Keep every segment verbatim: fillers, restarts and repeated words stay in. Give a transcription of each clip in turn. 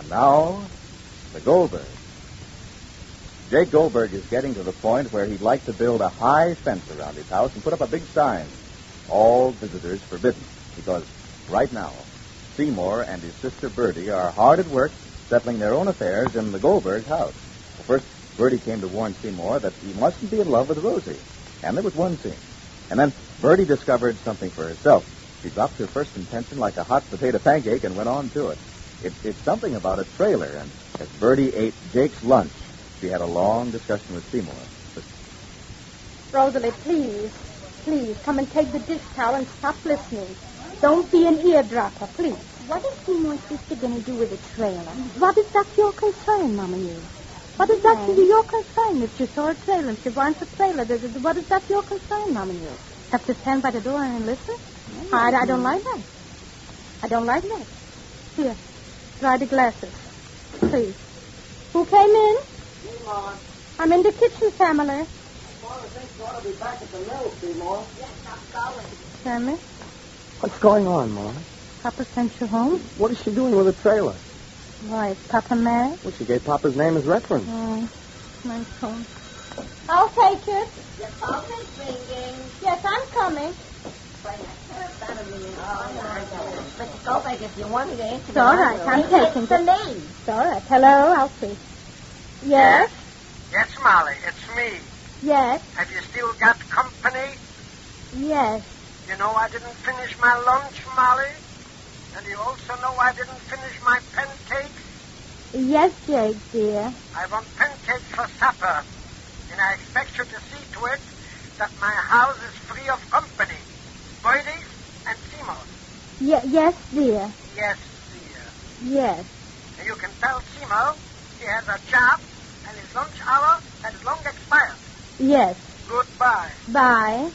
And now, the Goldberg. Jake Goldberg is getting to the point where he'd like to build a high fence around his house and put up a big sign, all visitors forbidden, because right now, Seymour and his sister Bertie are hard at work settling their own affairs in the Goldberg house. Well, first, Bertie came to warn Seymour that he mustn't be in love with Rosie, and there was one scene. And then Bertie discovered something for herself. She dropped her first intention like a hot potato pancake and went on to it. it it's something about a trailer, and as Bertie ate Jake's lunch, she had a long discussion with Seymour. Rosalie, please, please, come and take the dish towel and stop listening. Don't be an eardropper, please. What is Seymour's sister going to do with the trailer? What is that your concern, Mama you? What is that Yes. your concern? If you saw a trailer, if you wants a trailer, what is that your concern, Mama you? Have to stand by the door and listen? I, I don't like that. I don't like that. Here, dry the glasses, please. Who came in? Seymour. I'm in the kitchen, family. Mama thinks you ought to be back at the mill, Seymour. Yes, I'm going. Sammy, What's going on, Mama? Papa sent you home? What is she doing with a trailer? Why, is Papa mad? Well, she gave Papa's name as reference. Oh, nice phone. I'll take it. Your phone is ringing. Yes, I'm coming. But go back if you want me to answer. It's all right, I'm taking it. for it. me. It's all right. Hello, I'll see. Yes? Yes, Molly, it's me. Yes? Have you still got company? Yes. You know I didn't finish my lunch, Molly? And you also know I didn't finish my pancakes? Yes, Jake, dear. I want pancakes for supper. And I expect you to see to it that my house is free of company. Bertie's and Seymour's. Ye- yes, dear. Yes, dear. Yes. And you can tell Seymour he has a job and his lunch hour has long expired. Yes. Goodbye. Bye.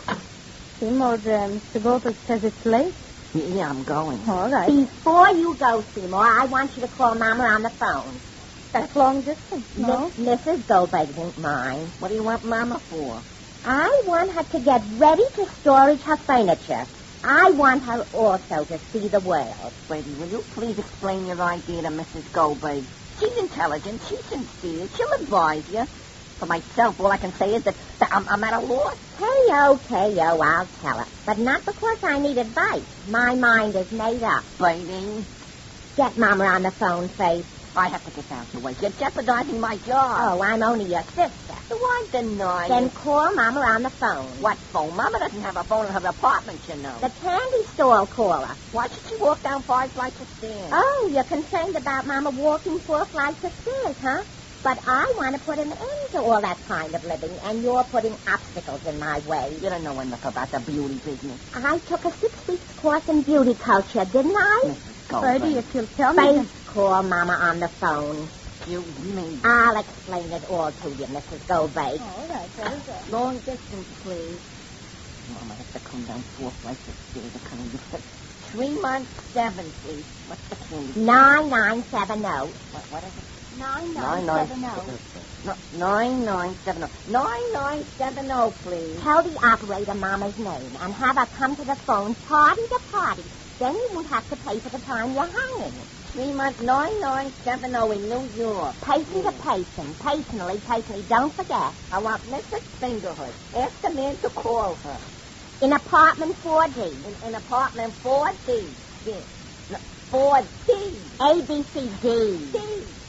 Seymour, um, Mister Goldberg says it's late. Yeah, I'm going. All right. Before you go, Seymour, I want you to call Mama on the phone. That's long distance, no? Miss, Missus Goldberg won't mind. What do you want Mama for? I want her to get ready to storage her furniture. I want her also to see the world. Brady, will you please explain your idea to Missus Goldberg? She's intelligent. She's sincere. She'll advise you. For myself, all I can say is that, that I'm, I'm at a loss. Hey-o, K-o, I'll tell her. But not because I need advice. My mind is made up. Brady. Get Mama on the phone, Faith. I have to get out the way. You're jeopardizing my job. Oh, I'm only your sister. So I deny Then call Mama on the phone. What phone? Mama doesn't have a phone in her apartment, you know. The candy store will call her. Why should she walk down five flights of stairs? Oh, you're concerned about Mama walking four flights of stairs, huh? But I want to put an end to all that kind of living, and you're putting obstacles in my way. You don't know enough about the beauty business. I took a six-week course in beauty culture, didn't I? Missus Goldberg. Bertie, if you'll tell me... Faith, call Mama on the phone. You mean... I'll explain it all to you, Missus Goldberg. All right, very good. Long distance, please. Mama has to come down four flights of stairs to come in. Three months, seven, please. What's the key? Nine nine seven zero. What, what is it? Nine Nine, nine nine. seven zero. No, nine nine seven zero. Nine nine seven zero, please. Tell the operator Mama's name and have her come to the phone party to party. Then you won't have to pay for the time you're hanging. Three months, nine nine seven zero in New York. Patient to patient. Patiently, patiently. Don't forget. I want Missus Fingerhood. Ask the man to call her. In apartment four D. In, in apartment four D. D. No, four D. A, B, C, D. D.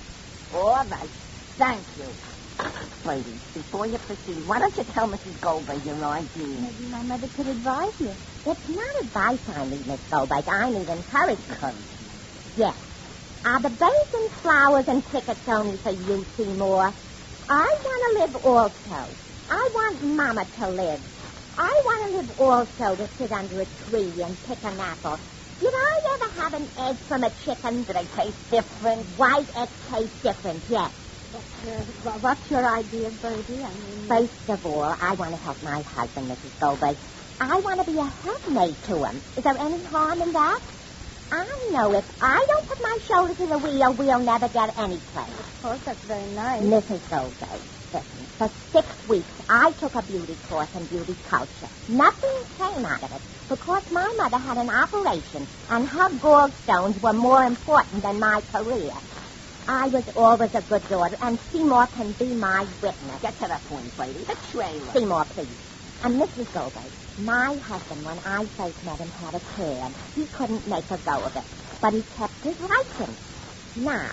All right. Thank you. Brady, before you proceed, why don't you tell Missus Goldberg your idea? Maybe my mother could advise you. It's not advice I need, Miss Goldberg. I need encouragement. Yes. Are the birds and flowers and tickets only for you, Seymour? I want to live also. I want Mama to live. I want to live also to sit under a tree and pick an apple. Did I ever have an egg from a chicken? Did they taste different? White eggs taste different, yes. But, uh, what's your idea, Bertie? I mean... First of all, I want to help my husband, Missus Goldberg. I want to be a helpmate to him. Is there any harm in that? I know if I don't put my shoulder to the wheel, we'll never get any place. Of course, that's very nice. Missus Goldberg, listen, for six weeks, I took a beauty course in beauty culture. Nothing came out of it because my mother had an operation, and her gallstones were more important than my career. I was always a good daughter, and Seymour can be my witness. Get to the point, Brady. The trailer. Seymour, please. And Missus Goldberg, my husband, when I first met him, had a cab. He couldn't make a go of it, but he kept his license. Now,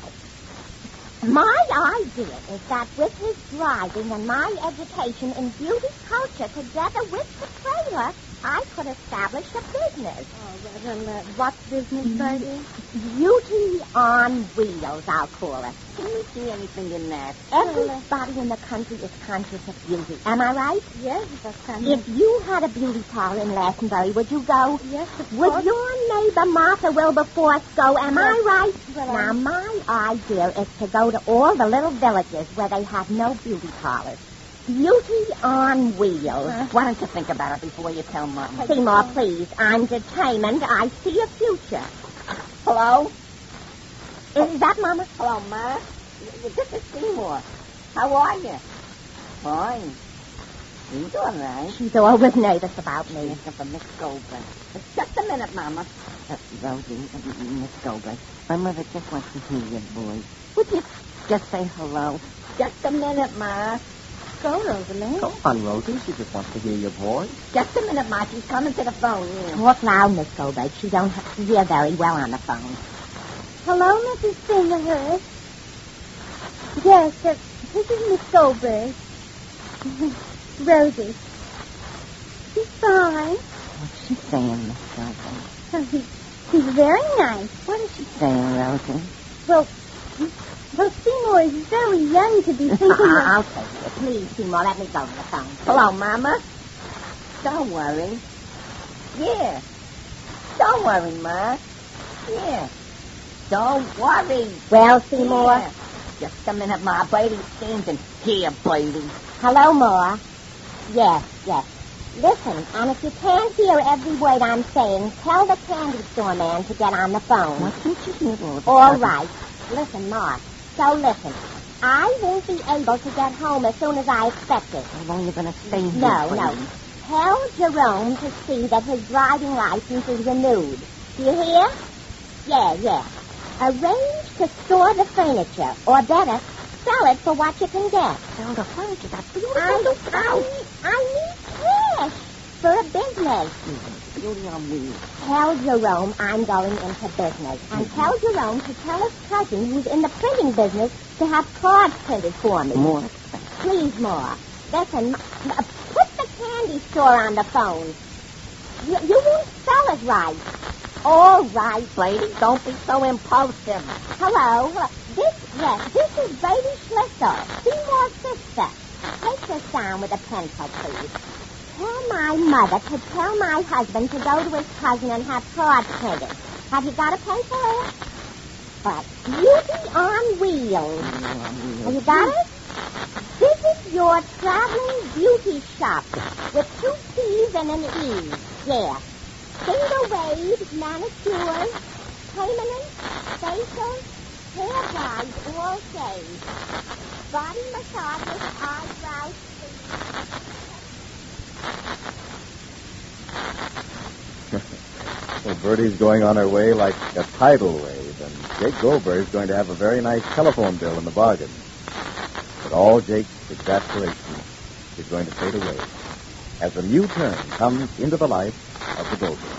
my idea is that with his driving and my education in beauty culture together with the trailer, I could establish a business. Oh, well, well, uh, what business, Bertie? Beauty on wheels, I'll call it. Can you see anything in that? Everybody in the country is conscious of beauty. Am I right? Yes, that's kind If you had a beauty parlor in Lassenbury, would you go? Yes, of Would course. your neighbor Martha Wilberforce go? Am Yes. I right? Well, now, I'm- my idea is to go to all the little villages where they have no beauty parlors. Beauty on wheels. Why don't you think about it before you tell Mom? Seymour, please. I'm determined. I see a future. Hello? Is that Mama? Hello, Ma. This is Seymour. How are you? Fine. You doing right? She's always nervous about me. Looking for Miss Goldberg. Just a minute, Mama. Uh, Rosie, uh, Miss Goldberg, my mother just wants to hear your voice. Would you just say hello? Just a minute, Ma. Go, Rosalind. Come on, Rosie. She just wants to hear your voice. Just a minute, Ma. She's coming to the phone. Yeah. Talk loud, Miss Goldberg. She don't have to hear very well on the phone. Hello, Missus Fingerhurst. Yes, uh, this is Miss Goldberg. Rosie. He's fine. What's she saying, Miss Goldberg? Oh, he, he's very nice. What is she saying, Rosie? Well, well, Seymour is very young to be thinking of... I'll take it. Please, Seymour, let me go to the phone. Hello, Mama. Don't worry. Yeah. Don't worry, Ma. Yeah. Don't worry. Well, Seymour. Yeah. Just a minute, Ma. Brady seems in here, Brady. Hello, Ma. Yes, yes. Listen, and if you can't hear every word I'm saying, tell the candy store man to get on the phone. What's in your middle? All right. Listen, Ma. So listen. I won't be able to get home as soon as I expected. How long are you going to stay here? No, Brady? no. Tell Jerome to see that his driving license is renewed. Do you hear? Yeah, yeah. Arrange to store the furniture, or better, sell it for what you can get. Sell the furniture. That's I, I, I need cash for a business. Beauty on wheels. Tell Jerome I'm going into business. And tell Jerome to tell his cousin who's in the printing business to have cards printed for me. More. Please, more. Listen, uh, put the candy store on the phone. You, you won't spell it right. All right. Brady, don't be so impulsive. Hello. This, yes, this is Brady Schlitzel, Seymour's sister. Take this down with a pencil, please. Tell my mother to tell my husband to go to his cousin and have cards printed. Have you got a pencil there? But Beauty on Wheels. Have you got it? Visit your traveling beauty shop with two T's and an E. Yeah. Finger waves, manicures, permanent, facials, hair dyes, all shades. Body massages, eyebrows, Well, Bertie's going on her way like a tidal wave, and Jake Goldberg's going to have a very nice telephone bill in the bargain. But all Jake's exasperation is going to fade away as a new turn comes into the life of the Goldberg.